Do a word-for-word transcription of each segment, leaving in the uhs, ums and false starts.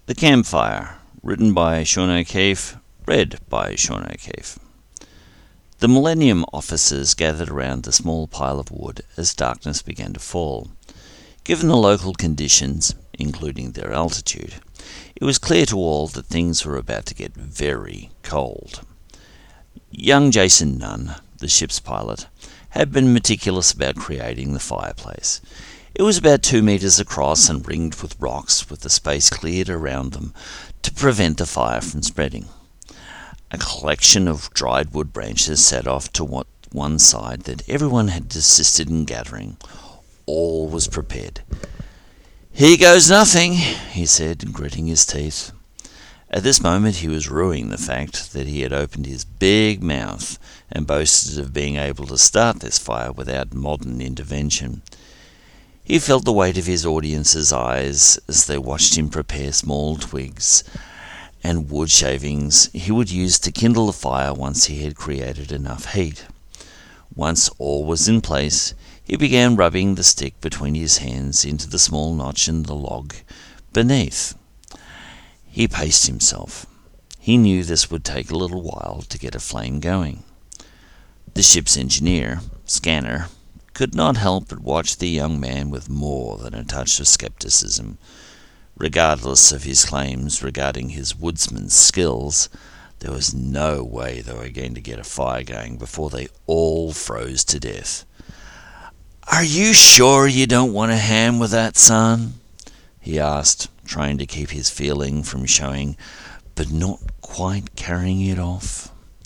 The Campfire, written by Sean O'Keefe, read by Sean O'Keefe. The Millennium officers gathered around the small pile of wood as darkness began to fall. Given the local conditions, including their altitude, it was clear to all that things were about to get very cold. Young Jason Nunn, the ship's pilot, had been meticulous about creating the fireplace. It was about two metres across and ringed with rocks, with the space cleared around them to prevent the fire from spreading. A collection of dried wood branches sat off to one side that everyone had assisted in gathering. All was prepared. "Here goes nothing," he said, gritting his teeth. At this moment he was rueing the fact that he had opened his big mouth and boasted of being able to start this fire without modern intervention. He felt the weight of his audience's eyes as they watched him prepare small twigs and wood shavings he would use to kindle the fire once he had created enough heat. Once all was in place, he began rubbing the stick between his hands into the small notch in the log beneath. He paced himself. He knew this would take a little while to get a flame going. The ship's engineer, Scanner, could not help but watch the young man with more than a touch of skepticism. Regardless of his claims regarding his woodsman's skills, there was no way they were going to get a fire going before they all froze to death. "Are you sure you don't want a hand with that, son?" he asked, trying to keep his feeling from showing, but not quite carrying it off.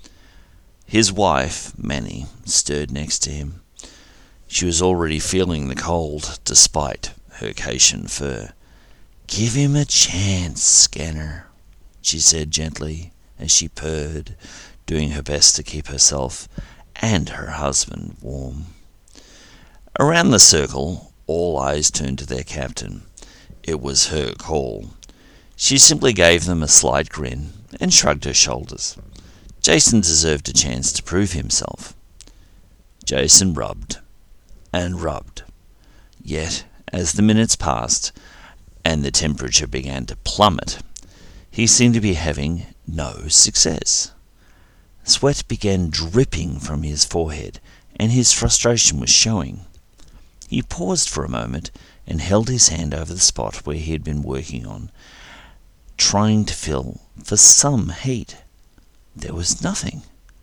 His wife, Manny, stirred next to him. She was already feeling the cold, despite her Cation fur. "Give him a chance, Scanner," she said gently, as she purred, doing her best to keep herself and her husband warm. Around the circle, all eyes turned to their captain. It was her call. She simply gave them a slight grin and shrugged her shoulders. Jason deserved a chance to prove himself. Jason rubbed and rubbed. Yet, as the minutes passed and the temperature began to plummet, he seemed to be having no success. Sweat began dripping from his forehead, and his frustration was showing. He paused for a moment and held his hand over the spot where he had been working on, trying to feel for some heat. There was nothing.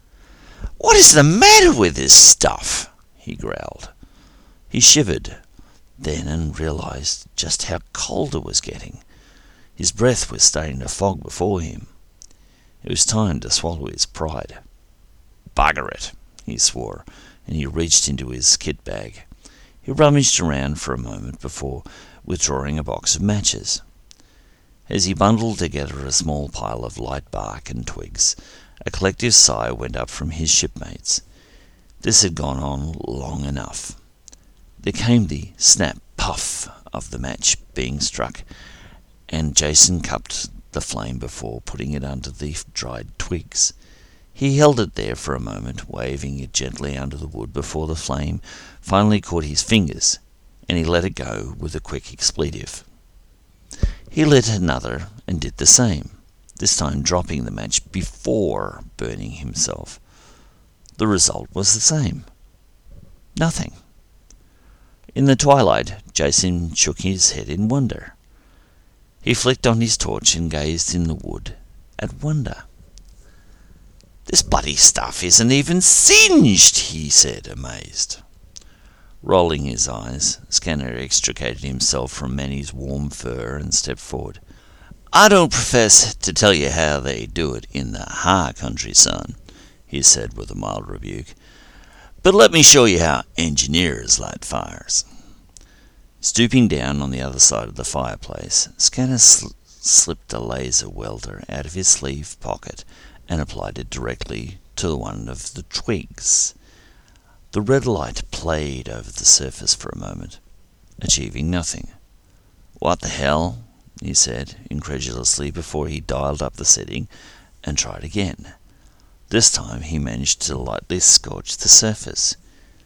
"What is the matter with this stuff?" he growled. He shivered then and realized just how cold it was getting. His breath was starting to fog before him. It was time to swallow his pride. "Bugger it," he swore, and he reached into his kit bag. He rummaged around for a moment before withdrawing a box of matches. As he bundled together a small pile of light bark and twigs, a collective sigh went up from his shipmates. This had gone on long enough. There came the snap puff of the match being struck, and Jason cupped the flame before putting it under the dried twigs. He held it there for a moment, waving it gently under the wood before the flame finally caught his fingers, and he let it go with a quick expletive. He lit another and did the same, this time dropping the match before burning himself. The result was the same. Nothing. In the twilight, Jason shook his head in wonder. He flicked on his torch and gazed in the wood at wonder. "This bloody stuff isn't even singed," he said, amazed. Rolling his eyes, Scanner extricated himself from Manny's warm fur and stepped forward. "I don't profess to tell you how they do it in the high country, son," he said with a mild rebuke, "but let me show you how engineers light fires." Stooping down on the other side of the fireplace, Scanner sl- slipped a laser welder out of his sleeve pocket and applied it directly to one of the twigs. The red light played over the surface for a moment, achieving nothing. "What the hell?" he said incredulously before he dialed up the setting and tried again. This time he managed to lightly scorch the surface.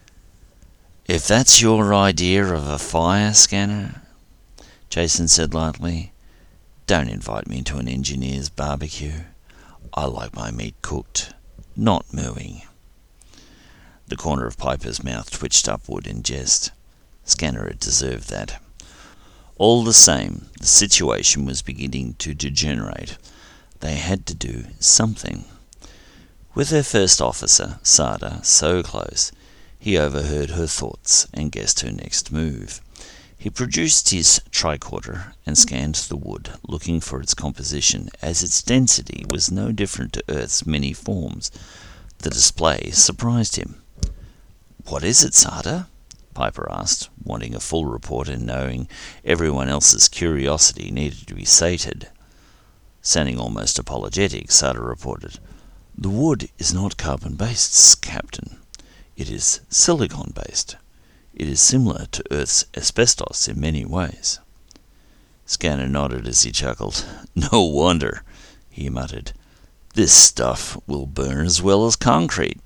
"If that's your idea of a fire, Scanner," Jason said lightly, Don't invite me to an engineer's barbecue. I like my meat cooked, not mooing. The corner of Piper's mouth twitched upward in jest. Scanner had deserved that. All the same, the situation was beginning to degenerate. They had to do something. With her first officer, Sada, so close, he overheard her thoughts and guessed her next move. He produced his tricorder and scanned the wood, looking for its composition, as its density was no different to Earth's many forms. The display surprised him. "What is it, Sada?" Piper asked, wanting a full report and knowing everyone else's curiosity needed to be sated. Sounding almost apologetic, Sada reported, "The wood is not carbon-based, Captain. It is silicon-based. It is similar to Earth's asbestos in many ways." Scanner nodded as he chuckled. "No wonder," he muttered. "This stuff will burn as well as concrete."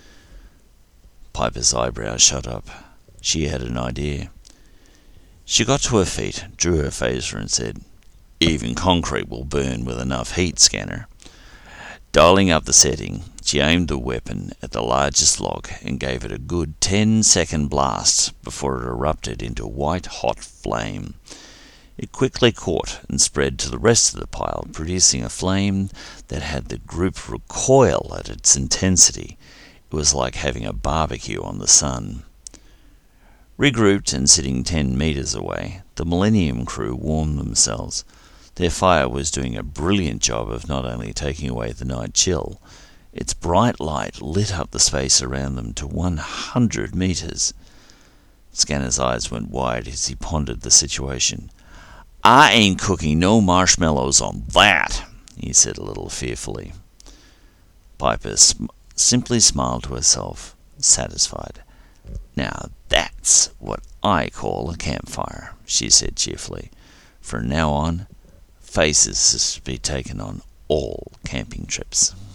Piper's eyebrows shot up. She had an idea. She got to her feet, drew her phaser and said, "Even concrete will burn with enough heat, Scanner." Dialing up the setting, she aimed the weapon at the largest log and gave it a good ten-second blast before it erupted into white-hot flame. It quickly caught and spread to the rest of the pile, producing a flame that had the group recoil at its intensity. It was like having a barbecue on the sun. Regrouped and sitting ten meters away, the Millennium crew warmed themselves. Their fire was doing a brilliant job of not only taking away the night chill, its bright light lit up the space around them to one hundred meters. Scanner's eyes went wide as he pondered the situation. "I ain't cooking no marshmallows on that," he said a little fearfully. Piper sm- simply smiled to herself, satisfied. "Now that's what I call a campfire," she said cheerfully. "From now on, faces is to be taken on all camping trips."